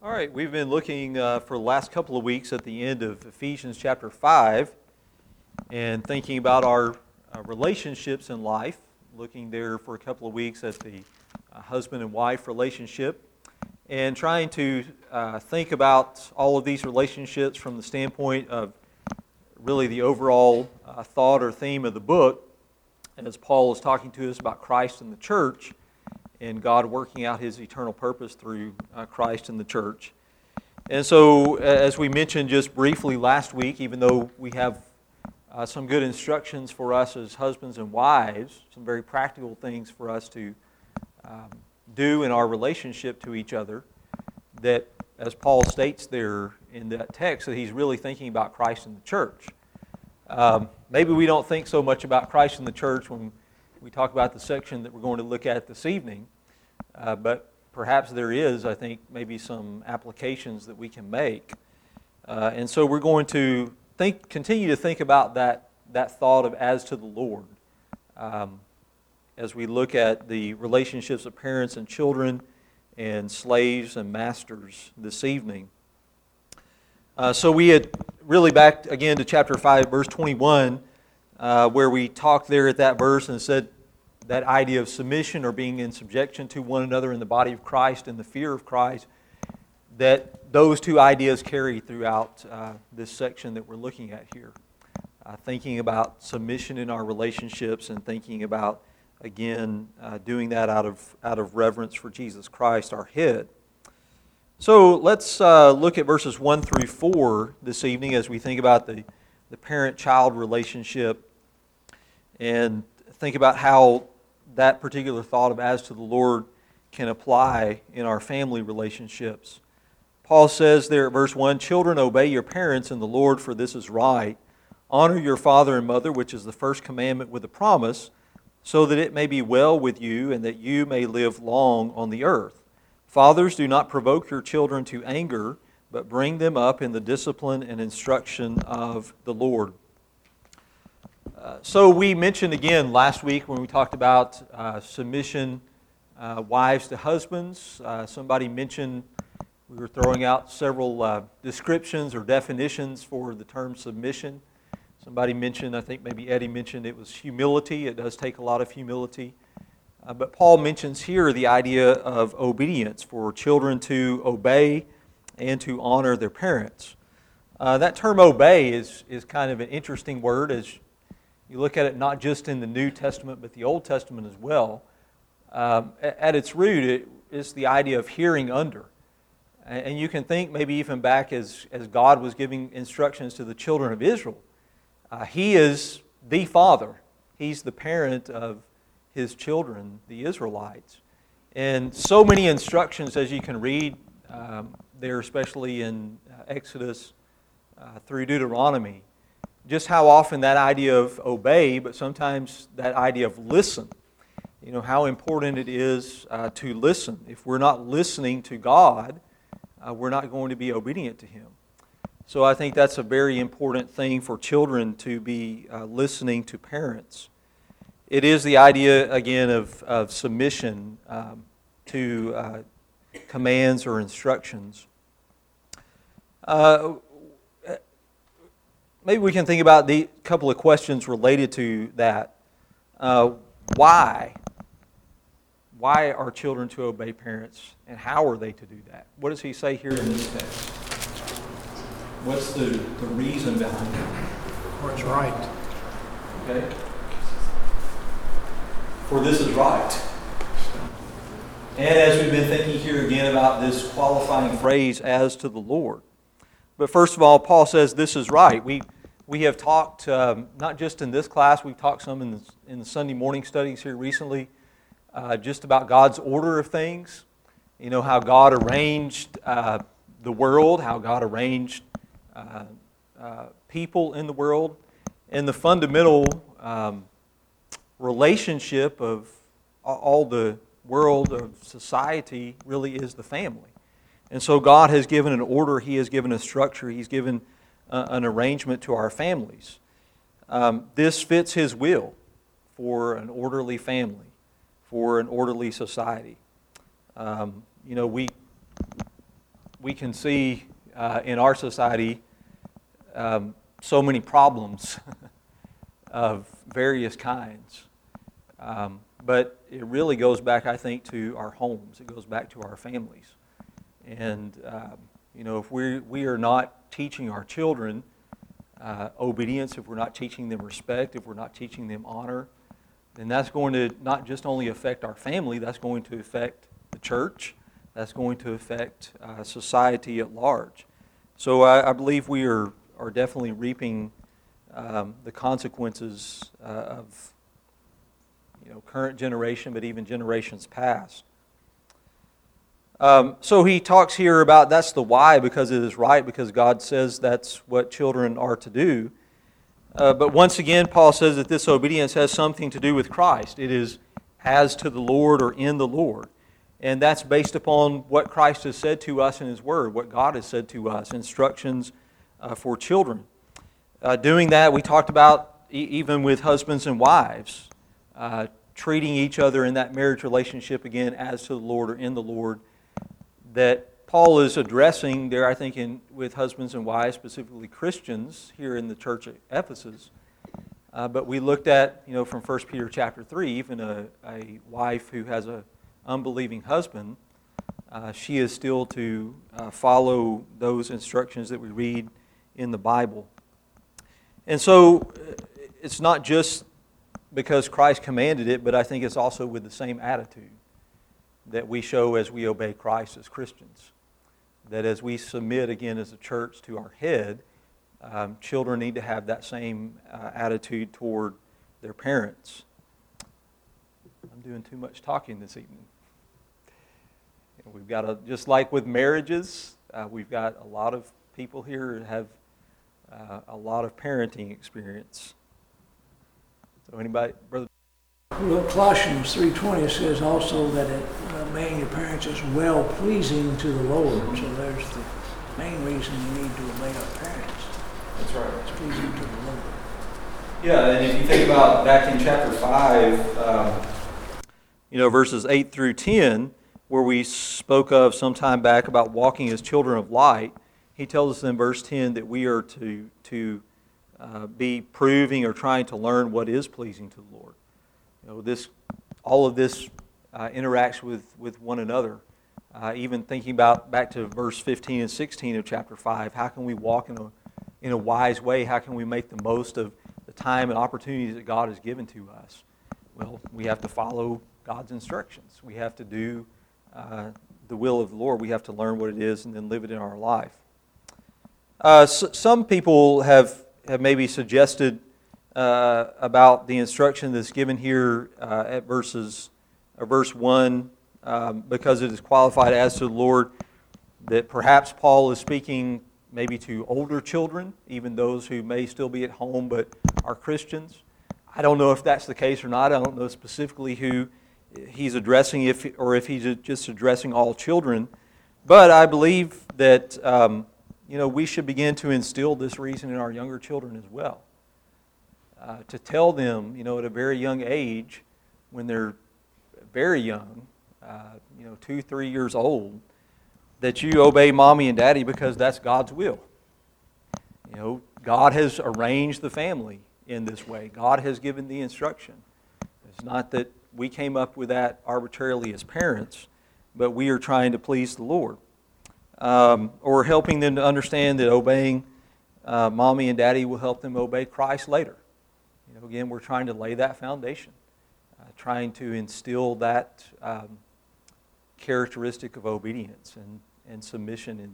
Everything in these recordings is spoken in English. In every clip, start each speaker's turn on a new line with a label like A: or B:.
A: All right, we've been looking for the last couple of weeks at the end of Ephesians chapter 5 and thinking about our relationships in life, looking there for a couple of weeks at the husband and wife relationship and trying to think about all of these relationships from the standpoint of really the overall thought or theme of the book as Paul is talking to us about Christ and the church and God working out His eternal purpose through Christ and the church. And so, as we mentioned just briefly last week, even though we have some good instructions for us as husbands and wives, some very practical things for us to do in our relationship to each other, that, as Paul states there in that text, that he's really thinking about Christ and the church. Maybe we don't think so much about Christ and the church when we talk about the section that we're going to look at this evening, but perhaps there is, I think, maybe some applications that we can make. And so we're going to continue to think about that thought of as to the Lord as we look at the relationships of parents and children and slaves and masters this evening. So we had really back again to chapter 5, verse 21, where we talked there at that verse and said that idea of submission or being in subjection to one another in the body of Christ and the fear of Christ, that those two ideas carry throughout this section that we're looking at here. Thinking about submission in our relationships and thinking about, again, doing that out of reverence for Jesus Christ, our head. So let's look at verses 1 through 4 this evening as we think about the parent-child relationship and think about how that particular thought of as to the Lord can apply in our family relationships. Paul says there at verse 1, "Children, obey your parents in the Lord, for this is right. Honor your father and mother, which is the first commandment with a promise, so that it may be well with you and that you may live long on the earth. Fathers, do not provoke your children to anger, but bring them up in the discipline and instruction of the Lord." So we mentioned again last week when we talked about submission, wives to husbands. Somebody mentioned we were throwing out several descriptions or definitions for the term submission. Somebody mentioned, I think maybe Eddie mentioned, it was humility. It does take a lot of humility. But Paul mentions here the idea of obedience, for children to obey and to honor their parents. That term obey is kind of an interesting word as you look at it not just in the New Testament but the Old Testament as well. At its root, it is the idea of hearing under. And you can think maybe even back as God was giving instructions to the children of Israel. He is the father. He's the parent of His children, the Israelites. And so many instructions as you can read there, especially in Exodus through Deuteronomy, just how often that idea of obey, but sometimes that idea of listen. You know, how important it is to listen. If we're not listening to God, we're not going to be obedient to Him. So I think that's a very important thing for children to be listening to parents. It is the idea, again, of submission to commands or instructions. Maybe we can think about the couple of questions related to that. Why? Why are children to obey parents, and how are they to do that? What does he say here in this text? What's the reason behind it?
B: For it's right.
A: Okay. For this is right. And as we've been thinking here again about this qualifying phrase, as to the Lord. But first of all, Paul says this is right. We have talked, not just in this class, we've talked some in the Sunday morning studies here recently, just about God's order of things. You know, how God arranged the world, how God arranged people in the world, and the fundamental relationship of all the world of society really is the family. And so God has given an order, He has given a structure, He's given an arrangement to our families. This fits His will for an orderly family, for an orderly society. You know, we can see in our society so many problems of various kinds. But it really goes back, I think, to our homes. It goes back to our families. And, if we are not teaching our children obedience, if we're not teaching them respect, if we're not teaching them honor, then that's going to not just only affect our family, that's going to affect the church, that's going to affect society at large. So I believe we are definitely reaping the consequences of current generation, but even generations past. So he talks here about that's the why, because it is right, because God says that's what children are to do. But once again, Paul says that this obedience has something to do with Christ. It is as to the Lord or in the Lord. And that's based upon what Christ has said to us in His Word, what God has said to us, instructions for children. Doing that, we talked about even with husbands and wives, treating each other in that marriage relationship again as to the Lord or in the Lord, that Paul is addressing there, I think, with husbands and wives, specifically Christians here in the church at Ephesus. But we looked at, from 1 Peter chapter 3, even a wife who has an unbelieving husband, she is still to follow those instructions that we read in the Bible. And so it's not just because Christ commanded it, but I think it's also with the same attitude that we show as we obey Christ as Christians. That as we submit again as a church to our head, children need to have that same attitude toward their parents. I'm doing too much talking this evening. We've got just like with marriages, we've got a lot of people here who have a lot of parenting experience. So anybody, Brother?
B: Well, Colossians 3:20 says also that obeying your parents is well-pleasing to the Lord. So there's the main reason we need to obey our parents.
A: That's right.
B: It's pleasing to the Lord.
A: Yeah, and if you think about back in chapter 5, verses 8 through 10, where we spoke of some time back about walking as children of light, he tells us in verse 10 that we are to be proving or trying to learn what is pleasing to the Lord. All of this interacts with one another. Even thinking about back to verse 15 and 16 of chapter 5, how can we walk in a wise way? How can we make the most of the time and opportunities that God has given to us? Well, we have to follow God's instructions. We have to do the will of the Lord. We have to learn what it is and then live it in our life. Some people have maybe suggested about the instruction that's given here at verse 1, because it is qualified as to the Lord, that perhaps Paul is speaking maybe to older children, even those who may still be at home but are Christians. I don't know if that's the case or not. I don't know specifically who he's addressing, if he's just addressing all children. But I believe that we should begin to instill this reason in our younger children as well. To tell them, at a very young age, when they're very young, 2, 3 years old, that you obey mommy and daddy because that's God's will. God has arranged the family in this way. God has given the instruction. It's not that we came up with that arbitrarily as parents, but we are trying to please the Lord. Or helping them to understand that obeying mommy and daddy will help them obey Christ later. Again, we're trying to lay that foundation, trying to instill that characteristic of obedience and submission in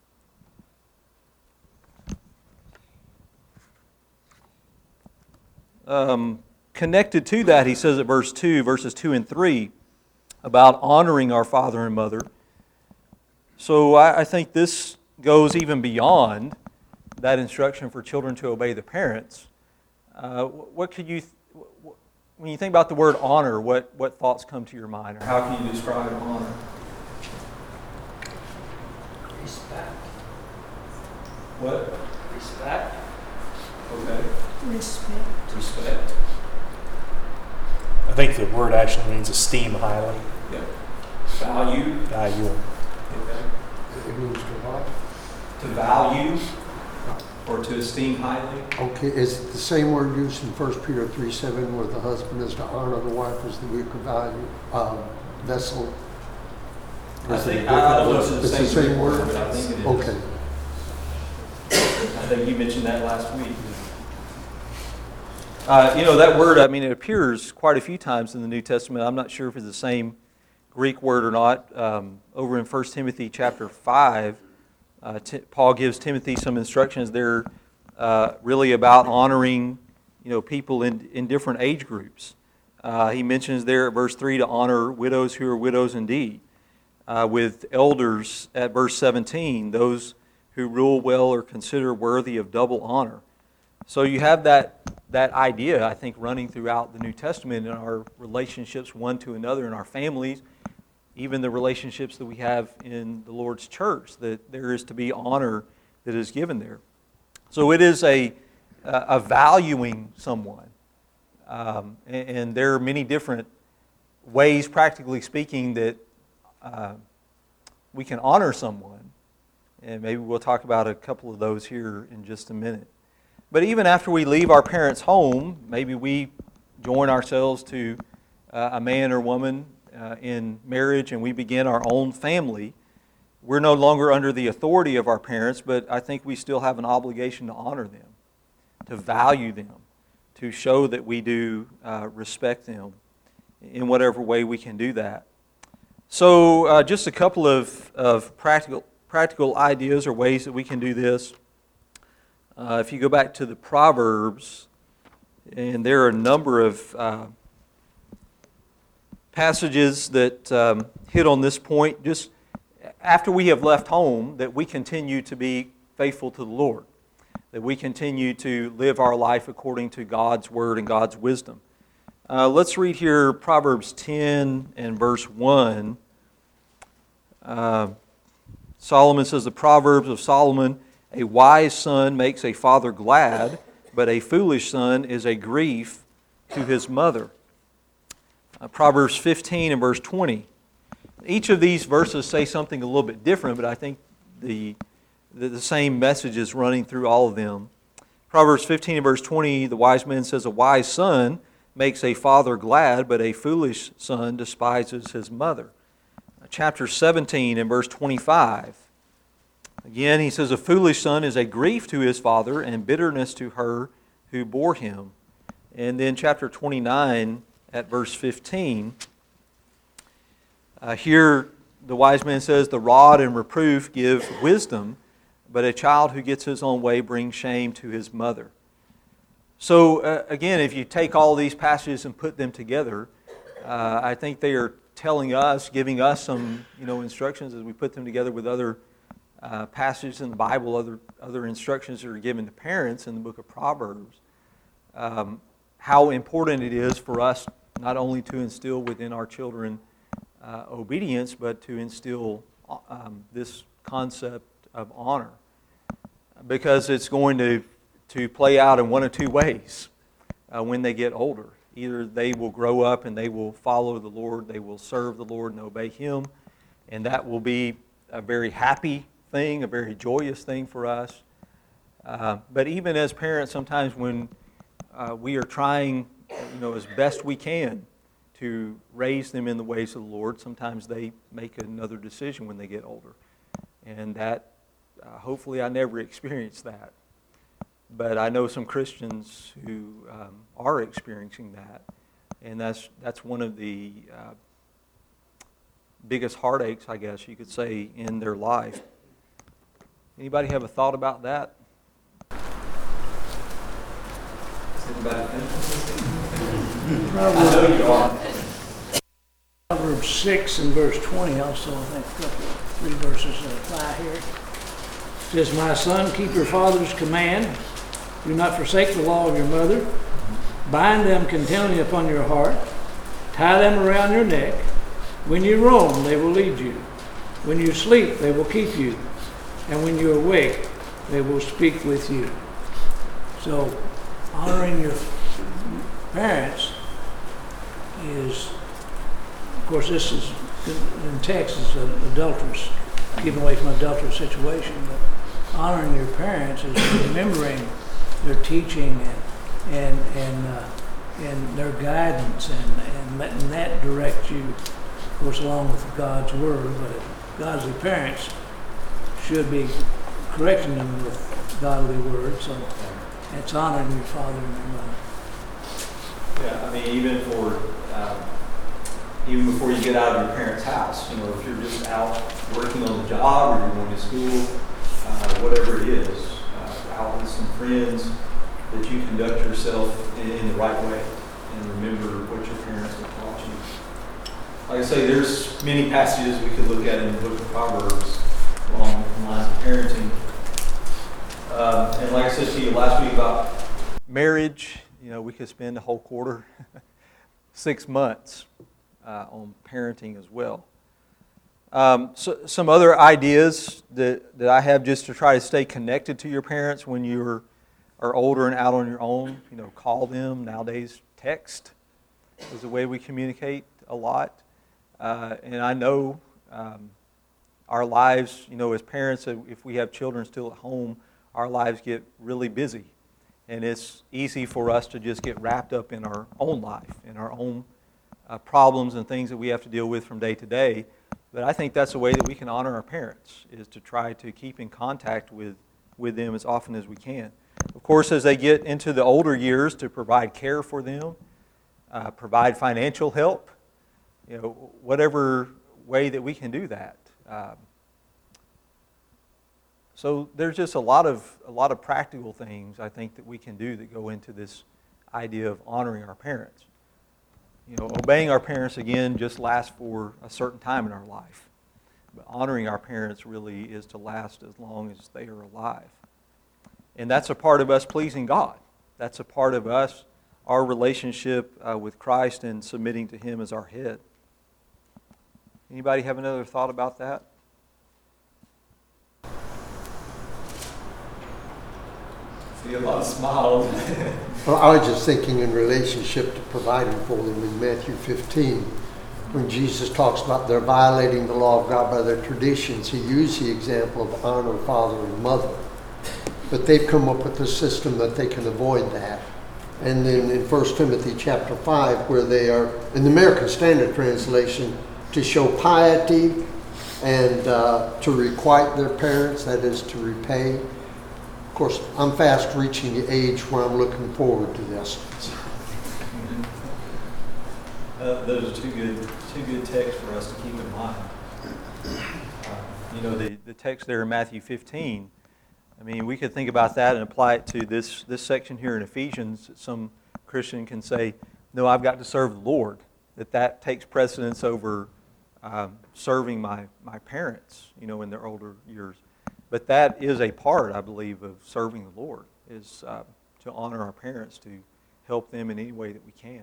A: them. Connected to that, he says at verses 2 and 3, about honoring our father and mother. So I think this goes even beyond that instruction for children to obey the parents. What could you, when you think about the word honor, what thoughts come to your mind, or how can you describe honor?
B: Respect.
A: What?
B: Respect.
A: Okay.
C: Respect. I think the word actually means esteem highly.
A: Yeah. Value.
C: Value.
A: Okay.
D: It means to what?
A: To value or to esteem highly.
D: Okay, is it the same word used in 1 Peter 3:7 where the husband is to honor the wife as the weaker value vessel? Or is it a
A: I don't know
D: different
A: if it's the
D: It's the same word?
A: but I think it is.
D: Okay.
A: I think you mentioned that last week. That word, it appears quite a few times in the New Testament. I'm not sure if it's the same Greek word or not. Over in 1 Timothy chapter 5, Paul gives Timothy some instructions there really about honoring, people in different age groups. He mentions there at verse 3 to honor widows who are widows indeed. With elders at verse 17, those who rule well are considered worthy of double honor. So you have that idea, I think, running throughout the New Testament in our relationships one to another in our families, even the relationships that we have in the Lord's church, that there is to be honor that is given there. So it is a valuing someone. And there are many different ways, practically speaking, that we can honor someone. And maybe we'll talk about a couple of those here in just a minute. But even after we leave our parents' home, maybe we join ourselves to a man or woman in marriage and we begin our own family, we're no longer under the authority of our parents, but I think we still have an obligation to honor them, to value them, to show that we do respect them in whatever way we can do that. So just a couple of practical ideas or ways that we can do this. If you go back to the Proverbs, and there are a number of passages that hit on this point, just after we have left home, that we continue to be faithful to the Lord, that we continue to live our life according to God's Word and God's wisdom. Let's read here Proverbs 10 and verse 1. Solomon says, the Proverbs of Solomon, a wise son makes a father glad, but a foolish son is a grief to his mother. Proverbs 15 and verse 20. Each of these verses say something a little bit different, but I think the same message is running through all of them. Proverbs 15 and verse 20, the wise man says, a wise son makes a father glad, but a foolish son despises his mother. Chapter 17 and verse 25. Again, he says, a foolish son is a grief to his father and bitterness to her who bore him. And then chapter 29 at verse 15, here the wise man says, the rod and reproof give wisdom, but a child who gets his own way brings shame to his mother. So again, if you take all these passages and put them together, I think they are telling us, giving us some instructions as we put them together with other passages in the Bible, other instructions that are given to parents in the book of Proverbs, how important it is for us not only to instill within our children obedience, but to instill this concept of honor, because it's going to play out in one of two ways when they get older. Either they will grow up and they will follow the Lord, they will serve the Lord and obey Him, and that will be a very happy thing, a very joyous thing for us. But even as parents, sometimes when we are trying, as best we can to raise them in the ways of the Lord, sometimes they make another decision when they get older. And that, hopefully I never experienced that. But I know some Christians who are experiencing that. And that's one of the biggest heartaches, I guess you could say, in their life. Anybody have a thought about that?
B: Proverbs 6 and verse 20 also, I think, a couple, 3 verses that apply here. It says, my son, keep your father's command. Do not forsake the law of your mother. Bind them continually upon your heart. Tie them around your neck. When you roam, they will lead you. When you sleep, they will keep you. And when you awake, they will speak with you. So, honoring your parents is, of course, this is in Texas, an adulterous keeping away from adulterous situation, but honoring your parents is remembering their teaching and their guidance and letting that direct you, of course, along with God's Word. But godly parents should be correcting them with godly words. So it's honoring your father and your mother.
A: Yeah, I mean, even before you get out of your parents' house, you know, if you're just out working on the job or you're going to school, whatever it is, out with some friends, that you conduct yourself in the right way and remember what your parents have taught you. Like I say, there's many passages we could look at in the book of Proverbs along the lines of parenting. And like I said to you last week about marriage, you know, we could spend a whole quarter, 6 months on parenting as well. So some other ideas that I have just to try to stay connected to your parents when you are older and out on your own. You know, call them. Nowadays, text is a way we communicate a lot. And I know our lives, you know, as parents, if we have children still at home, our lives get really busy. And it's easy for us to just get wrapped up in our own life, in our own problems and things that we have to deal with from day to day. But I think that's a way that we can honor our parents, is to try to keep in contact with them as often as we can. Of course, as they get into the older years, to provide care for them, provide financial help, you know, whatever way that we can do that. So there's just a lot of practical things I think that we can do that go into this idea of honoring our parents. You know, obeying our parents, again, just lasts for a certain time in our life. But honoring our parents really is to last as long as they are alive. And that's a part of us pleasing God. That's a part of us, our relationship with Christ and submitting to Him as our head. Anybody have another thought about that? See a lot of smiles.
D: Well, I was just thinking in relationship to providing for them in Matthew 15, when Jesus talks about they're violating the law of God by their traditions, He used the example of honor father and mother. But they've come up with a system that they can avoid that. And then in 1 Timothy chapter 5, where they are, in the American Standard Translation, to show piety and to requite their parents, that is to repay. Of course, I'm fast reaching the age where I'm looking forward to this.
A: Those are two good texts for us to keep in mind. You know, the text there in Matthew 15, I mean, we could think about that and apply it to this section here in Ephesians. Some Christian can say, no, I've got to serve the Lord. That takes precedence over serving my parents, you know, in their older years. But that is a part, I believe, of serving the Lord, is to honor our parents, to help them in any way that we can.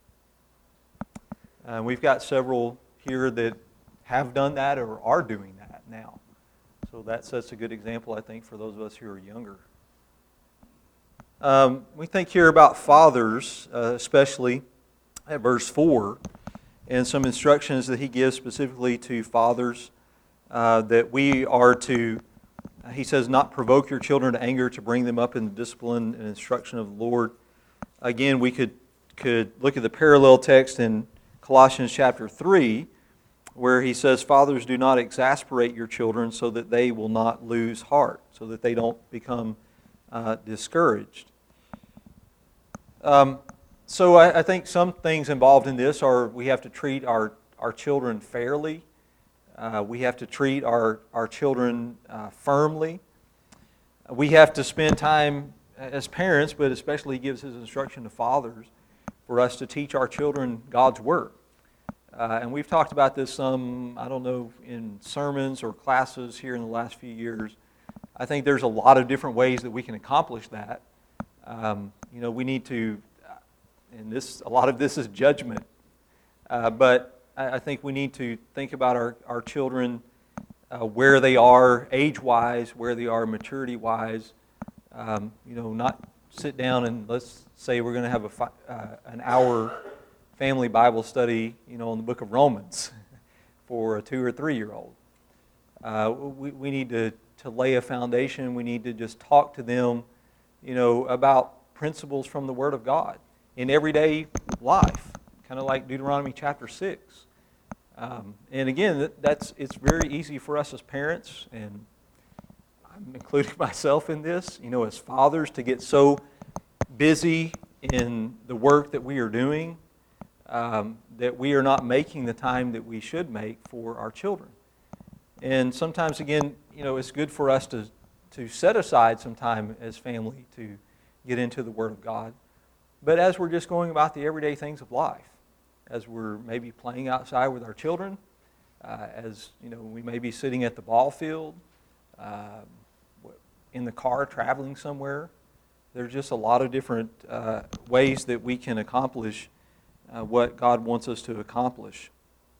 A: We've got several here that have done that or are doing that now. So that sets a good example, I think, for those of us who are younger. We think here about fathers, especially at verse 4, and some instructions that he gives specifically to fathers, that we are to, he says, not provoke your children to anger, to bring them up in the discipline and instruction of the Lord. Again, we could look at the parallel text in Colossians chapter 3, where he says, fathers, do not exasperate your children so that they will not lose heart, so that they don't become discouraged. So I think some things involved in this are we have to treat our children fairly. We have to treat our children firmly. We have to spend time as parents, but especially he gives his instruction to fathers, for us to teach our children God's Word. And we've talked about this some, I don't know, in sermons or classes here in the last few years. I think there's a lot of different ways that we can accomplish that. You know, we need to, and a lot of this is judgment, but I think we need to think about our children, where they are age-wise, where they are maturity-wise. You know, not sit down and let's say we're going to have an hour family Bible study, you know, in the book of Romans for a 2 or 3 year old. We need to lay a foundation. We need to just talk to them, about principles from the Word of God in everyday life, kind of like Deuteronomy chapter 6. And again, it's very easy for us as parents, and I'm including myself in this, as fathers, to get so busy in the work that we are doing that we are not making the time that we should make for our children. And sometimes, again, it's good for us to set aside some time as family to get into the Word of God. But as we're just going about the everyday things of life, as we're maybe playing outside with our children, as we may be sitting at the ball field, in the car traveling somewhere, there's just a lot of different ways that we can accomplish what God wants us to accomplish.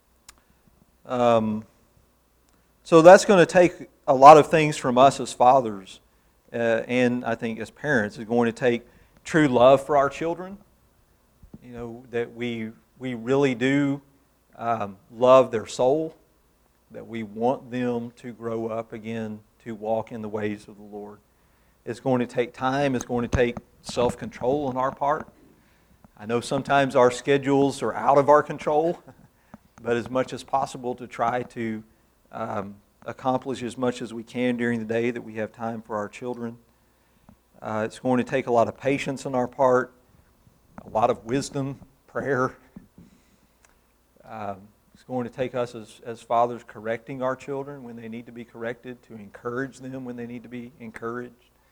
A: So that's going to take a lot of things from us as fathers, and I think as parents. It's going to take true love for our children, that we really do love their soul, that we want them to grow up again to walk in the ways of the Lord. It's going to take time. It's going to take self-control on our part. I know sometimes our schedules are out of our control, but as much as possible to try to accomplish as much as we can during the day that we have time for our children. It's going to take a lot of patience on our part, a lot of wisdom, prayer. It's going to take us as fathers correcting our children when they need to be corrected, to encourage them when they need to be encouraged.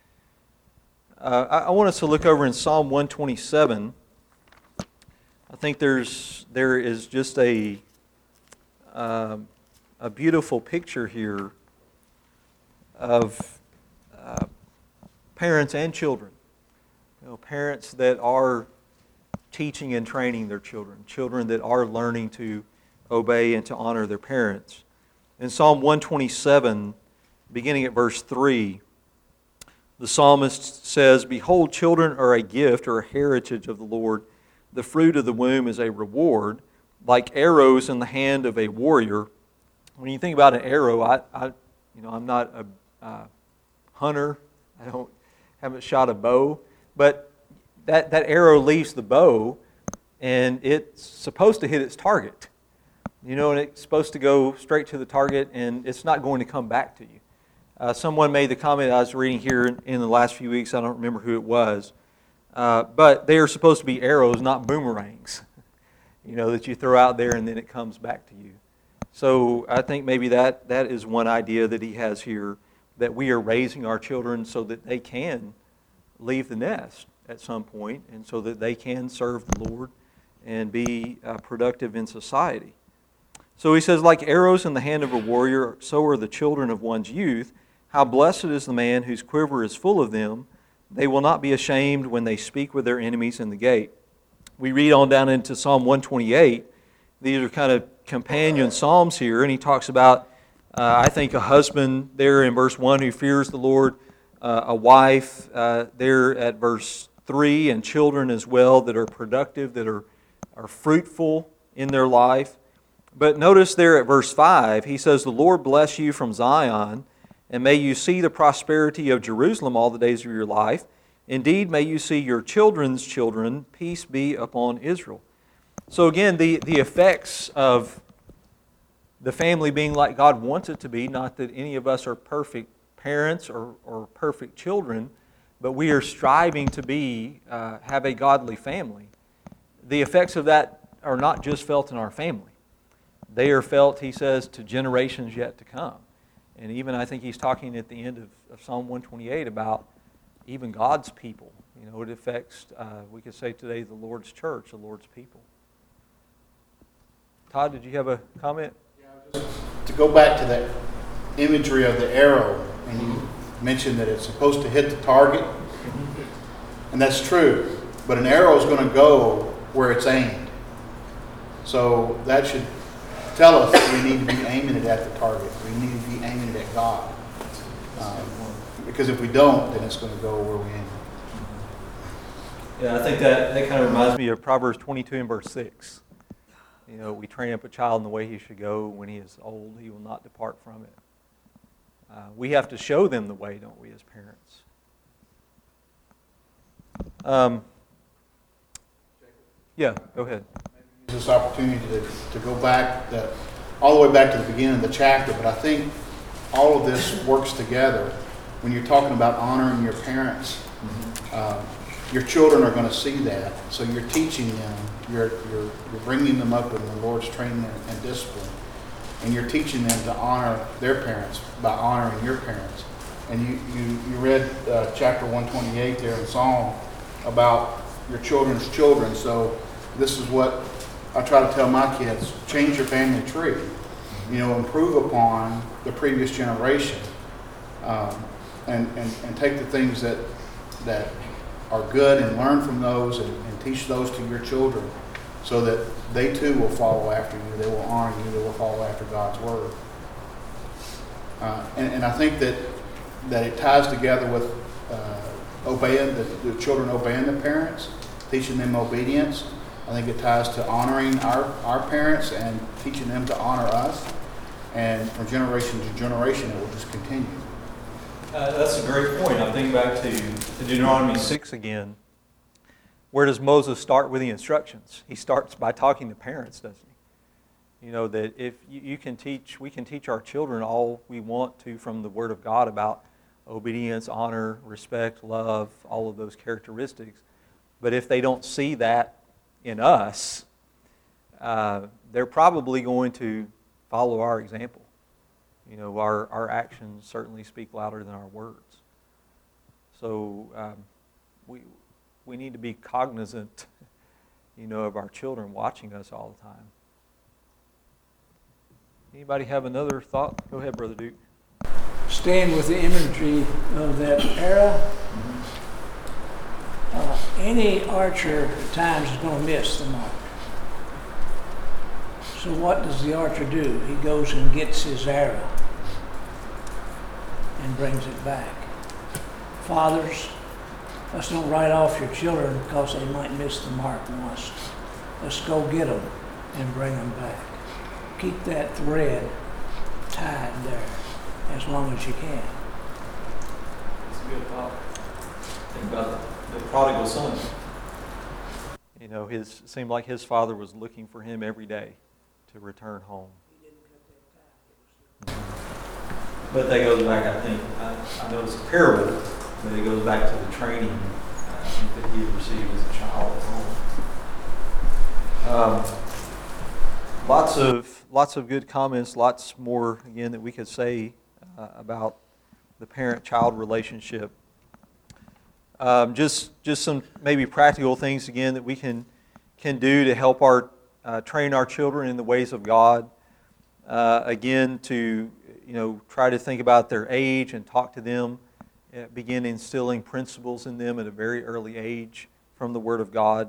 A: I want us to look over in Psalm 127. I think there is just a beautiful picture here of parents and children. Parents that are teaching and training their children, children that are learning to obey and to honor their parents. In Psalm 127, beginning at verse 3, the psalmist says, "Behold, children are a gift or a heritage of the Lord. The fruit of the womb is a reward, like arrows in the hand of a warrior." When you think about an arrow, I'm not a hunter. I haven't shot a bow, but that arrow leaves the bow, and it's supposed to hit its target. And it's supposed to go straight to the target, and it's not going to come back to you. Someone made the comment I was reading here in the last few weeks. I don't remember who it was, but they are supposed to be arrows, not boomerangs. That you throw out there and then it comes back to you. So I think maybe that is one idea that he has here, that we are raising our children so that they can leave the nest at some point, and so that they can serve the Lord and be productive in society. So he says, like arrows in the hand of a warrior, so are the children of one's youth. How blessed is the man whose quiver is full of them. They will not be ashamed when they speak with their enemies in the gate. We read on down into Psalm 128. These are kind of companion psalms here, and he talks about, I think, a husband there in verse 1 who fears the Lord, a wife there at verse 3, and children as well that are productive, that are fruitful in their life. But notice there at verse 5, he says, "The Lord bless you from Zion, and may you see the prosperity of Jerusalem all the days of your life. Indeed, may you see your children's children. Peace be upon Israel." So again, the effects of the family being like God wants it to be, not that any of us are perfect parents or perfect children, but we are striving to have a godly family. The effects of that are not just felt in our family. They are felt, he says, to generations yet to come. And even I think he's talking at the end of Psalm 128 about even God's people. It affects, we could say today, the Lord's church, the Lord's people. Todd, did you have a comment?
E: Yeah, to go back to that imagery of the arrow, and you mentioned that it's supposed to hit the target, and that's true, but an arrow is going to go where it's aimed. So that should tell us that we need to be aiming it at the target. We need to be aiming it at God. Because if we don't, then it's going to go where we aim.
A: Yeah, I think that kind of reminds me of Proverbs 22 and verse 6. We train up a child in the way he should go. When he is old, he will not depart from it. We have to show them the way, don't we, as parents? Yeah, go ahead.
E: Use this opportunity to go back, all the way back to the beginning of the chapter, but I think all of this works together. When you're talking about honoring your parents, your children are going to see that. So you're teaching them, you're bringing them up in the Lord's training and discipline. And you're teaching them to honor their parents by honoring your parents. And you read chapter 128 there in Psalm about your children's children. So this is what I try to tell my kids: change your family tree. Improve upon the previous generation, and take the things that are good and learn from those and teach those to your children, so that they too will follow after you. They will honor you. They will follow after God's word. And I think that it ties together with obeying the children, obeying the parents, teaching them obedience. I think it ties to honoring our parents and teaching them to honor us. And from generation to generation, it will just continue.
A: That's a great point. I'm thinking back to Deuteronomy 6 again. Where does Moses start with the instructions? He starts by talking to parents, doesn't he? That if we can teach our children all we want to from the Word of God about obedience, honor, respect, love, all of those characteristics. But if they don't see that in us, they're probably going to follow our example. Our actions certainly speak louder than our words. So we need to be cognizant, of our children watching us all the time. Anybody have another thought? Go ahead, Brother Duke.
B: Staying with the imagery of that era, any archer at times is going to miss the mark. So what does the archer do? He goes and gets his arrow and brings it back. Fathers, let's don't write off your children because they might miss the mark once. Let's go get them and bring them back. Keep that thread tied there as long as you can.
A: That's a good thought. Think about the prodigal son. It seemed like his father was looking for him every day to return home. But that goes back, I think, I know it's a parable, but it goes back to the training that he had received as a child at home. Lots of good comments, lots more, again, that we could say about the parent-child relationship. Just some maybe practical things, again, that we can do to help train our children in the ways of God. Again, to try to think about their age and talk to them, begin instilling principles in them at a very early age from the Word of God.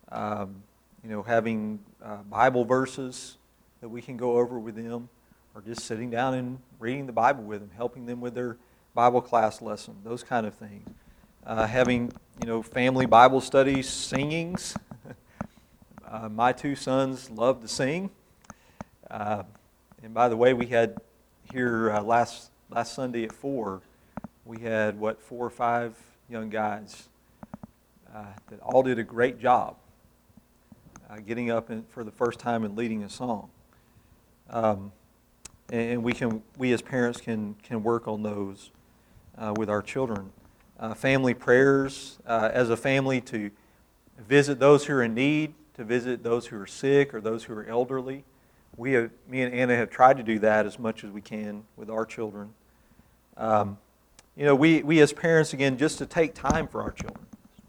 A: Having Bible verses that we can go over with them, or just sitting down and reading the Bible with them, helping them with their Bible class lesson, those kind of things. Having family Bible studies, singings. My two sons love to sing. And by the way, we had here last Sunday at 4, we had 4 or 5 young guys that all did a great job getting up for the first time and leading a song. And we as parents can work on those with our children. Family prayers as a family, to visit those who are in need, to visit those who are sick or those who are elderly. Me and Anna have tried to do that as much as we can with our children. We as parents, again, just to take time for our children.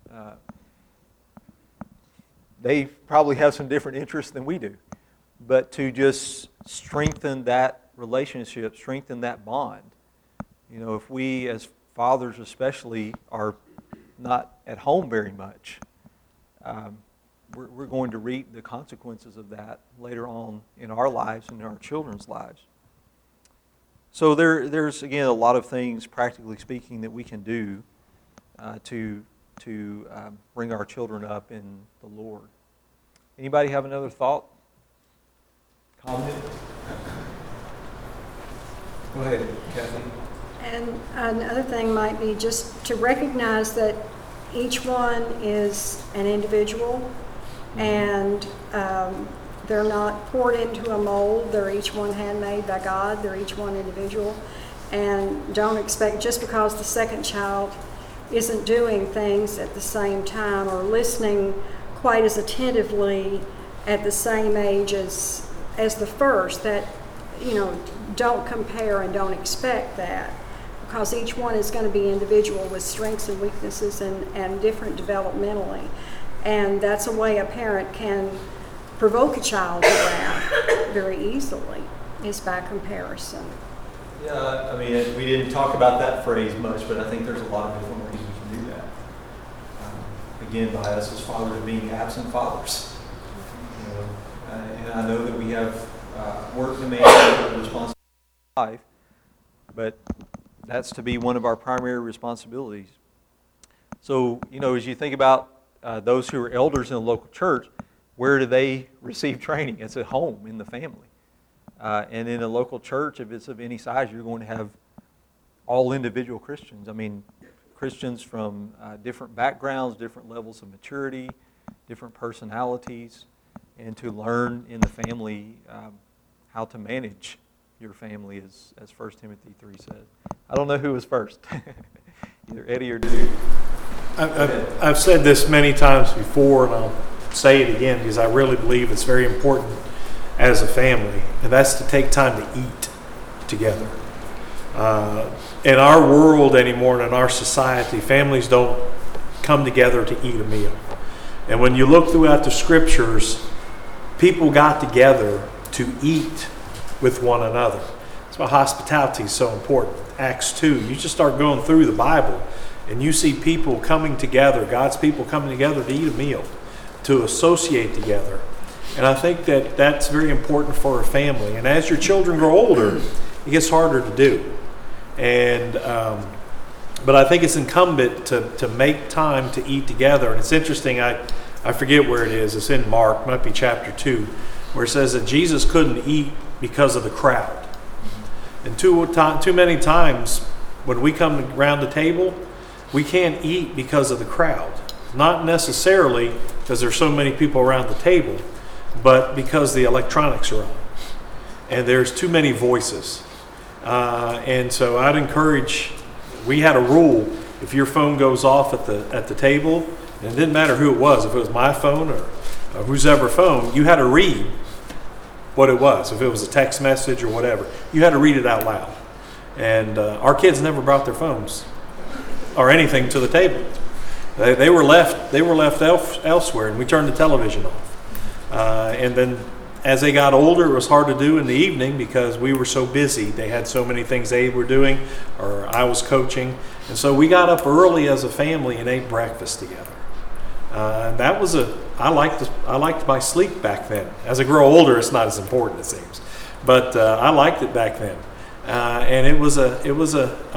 A: They probably have some different interests than we do, but to just strengthen that relationship, strengthen that bond. If we as fathers especially are not at home very much, we're going to reap the consequences of that later on in our lives and in our children's lives. So there's again a lot of things, practically speaking, that we can do to bring our children up in the Lord. Anybody have another thought? Comment? Go ahead, Kathy.
F: And another thing might be just to recognize that each one is an individual, and they're not poured into a mold. They're each one handmade by God. They're each one individual. And don't expect, just because the second child isn't doing things at the same time or listening quite as attentively at the same age as the first, that, you know, don't compare and don't expect that, because each one is going to be individual with strengths and weaknesses and different developmentally. And that's a way a parent can provoke a child to wrath very easily, is by comparison.
A: Yeah, I mean, we didn't talk about that phrase much, but I think there's a lot of different ways we can do that. Again, by us as fathers being absent fathers. You know, and I know that we have work demands and responsibilities in life, but that's to be one of our primary responsibilities. So, you know, as you think about those who are elders in the local church, where do they receive training? It's at home, in the family. And in a local church, if it's of any size, you're going to have all individual Christians. I mean, Christians from different backgrounds, different levels of maturity, different personalities, and to learn in the family how to manage your family, as 1 Timothy 3 says. I don't know who was first, either Eddie or Duke.
C: I've said this many times before, and I'll say it again because I really believe it's very important as a family, and that's to take time to eat together. In our world anymore, and in our society, families don't come together to eat a meal. And when you look throughout the scriptures, people got together to eat with one another. That's why hospitality is so important. Acts 2, you just start going through the Bible, and you see people coming together, God's people coming together to eat a meal, to associate together. And I think that that's very important for a family. And as your children grow older, it gets harder to do. And but I think it's incumbent to make time to eat together. And it's interesting, I forget where it is. It's in Mark, might be chapter 2, where it says that Jesus couldn't eat because of the crowd. And too many times when we come around the table, we can't eat because of the crowd. Not necessarily because there's so many people around the table, but because the electronics are on. And there's too many voices. And so I'd encourage, we had a rule, if your phone goes off at the table, and it didn't matter who it was, if it was my phone or whose ever phone, you had to read what it was. If it was a text message or whatever, you had to read it out loud. And our kids never brought their phones or anything to the table. They were left elsewhere, and we turned the television off. And then as they got older, it was hard to do in the evening because we were so busy. They had so many things they were doing, or I was coaching. And so we got up early as a family and ate breakfast together. And that was I liked my sleep back then. As I grow older, it's not as important, it seems. But I liked it back then. And it was a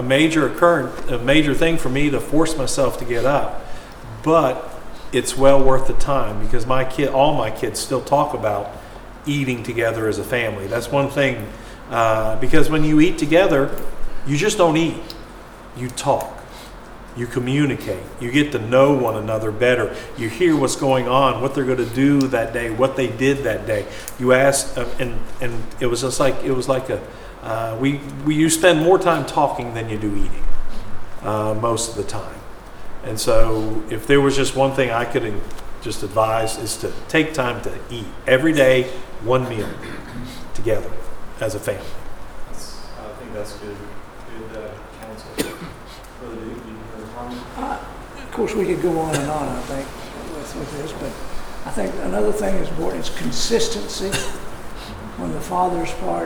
C: major thing for me to force myself to get up. But it's well worth the time because all my kids still talk about eating together as a family. That's one thing, because when you eat together, you just don't eat. You talk. You communicate. You get to know one another better. You hear what's going on, what they're going to do that day, what they did that day. You ask, and it was like you spend more time talking than you do eating most of the time. And so if there was just one thing I could just advise is to take time to eat. Every day, one meal together as a family.
A: I think that's good counsel. Brother Duke, you have a comment?
B: Of course, we could go on and on, I think, with this, but I think another thing that's important is consistency on the father's part.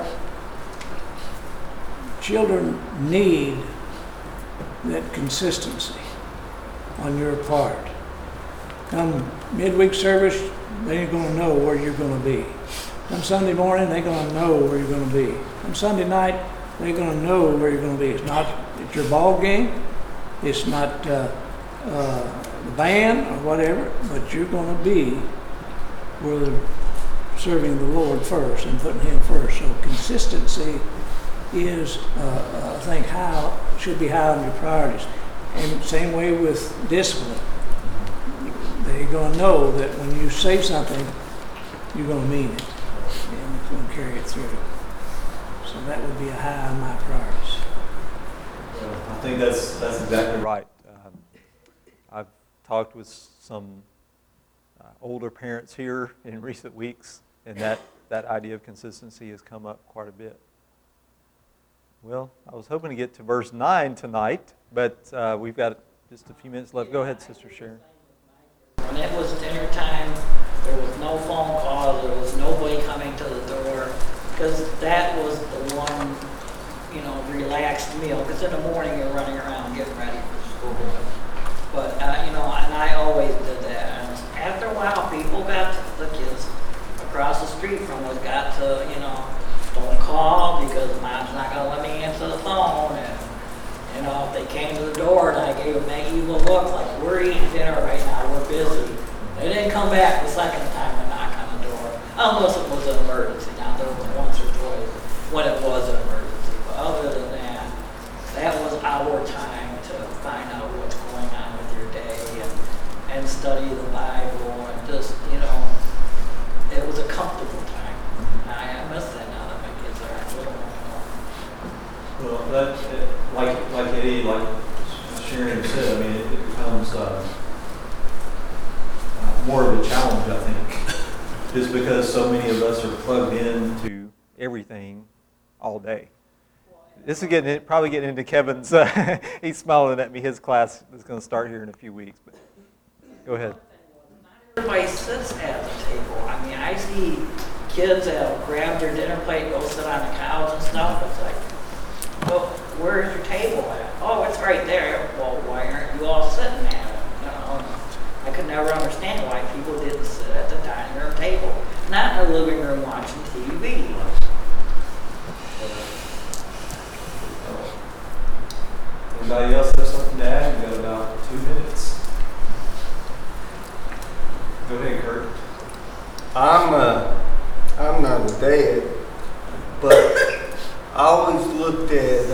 B: Children need that consistency on your part. Come midweek service, they ain't going to know where you're going to be. Come Sunday morning, they're going to know where you're going to be. Come Sunday night, they're going to know where you're going to be. It's not at your ball game, it's not the band or whatever, but you're going to be where they're serving the Lord first and putting Him first. So consistency is, I think, how should be high on your priorities. And same way with discipline. They're going to know that when you say something, you're going to mean it, and it's going to carry it through. So that would be a high on my priorities.
A: I think that's exactly right. I've talked with some older parents here in recent weeks, and that idea of consistency has come up quite a bit. Well, I was hoping to get to verse 9 tonight, but we've got just a few minutes left. Go ahead, Sister Sharon.
G: When it was dinner time, there was no phone calls, there was nobody coming to the door, because that was the one, relaxed meal. Because in the morning you're running around getting ready for school. But, and I always did that. And after a while, the kids across the street from us got to, don't call because mom's not going to let me answer the phone. And, if they came to the door and I gave them that evil look, like, we're eating dinner right now, we're busy. They didn't come back the second time to knock on the door, unless it was an emergency. Now, there was once or twice when it was an emergency. But other than that, that was our time to find out what's going on with your day and study the Bible and just, it was a comfortable time. I miss that now that my kids are little more.
A: Well, like Eddie, like Sharon said, I mean, it becomes more of a challenge, I think, just because so many of us are plugged into everything all day. This is probably getting into Kevin's. He's smiling at me. His class is going to start here in a few weeks. But go ahead.
G: Everybody sits at the table. I mean, I see kids that'll grab their dinner plate, go sit on the couch and stuff. It's like, well, where's your table at? Oh, it's right there. Well, why aren't you all sitting at it? I could never understand why people didn't sit at the dining room table, not in the living room watching TV.
A: Anybody else have something to add? We've got about 2 minutes. Go ahead, Kurt.
H: I'm not a dad, but I always looked at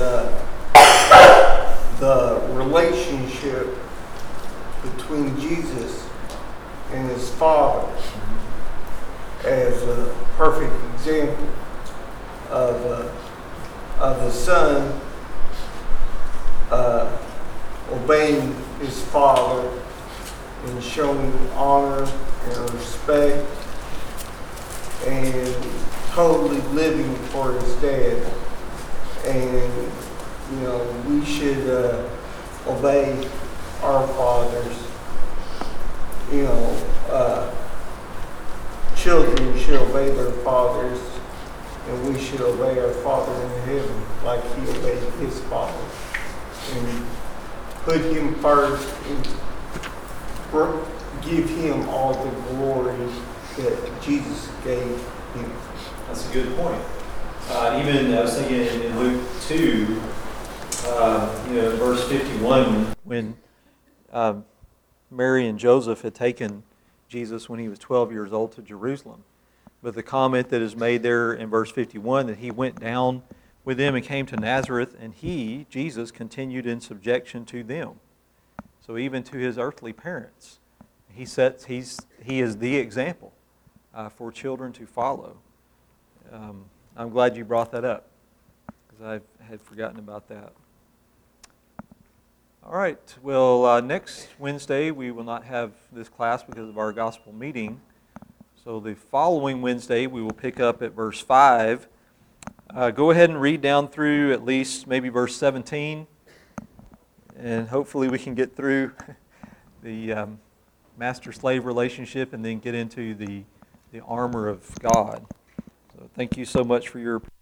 H: the relationship between Jesus and his Father as a perfect example of the Son obeying his Father and showing honor and respect and totally living for his dad. And, we should obey our fathers. Children should obey their fathers, and we should obey our Father in heaven like he obeyed his Father. And put him first and give him all the glory that Jesus gave him.
A: That's a good point. Even I was thinking in Luke 2, verse 51, when Mary and Joseph had taken Jesus when he was 12 years old to Jerusalem. But the comment that is made there in verse 51 that he went down with them and came to Nazareth, and he, Jesus, continued in subjection to them. So even to his earthly parents, he is the example for children to follow. I'm glad you brought that up, because I had forgotten about that. All right, well, next Wednesday we will not have this class because of our gospel meeting. So the following Wednesday we will pick up at verse 5. Go ahead and read down through at least maybe verse 17, and hopefully we can get through the master-slave relationship and then get into the armor of God. So thank you so much for your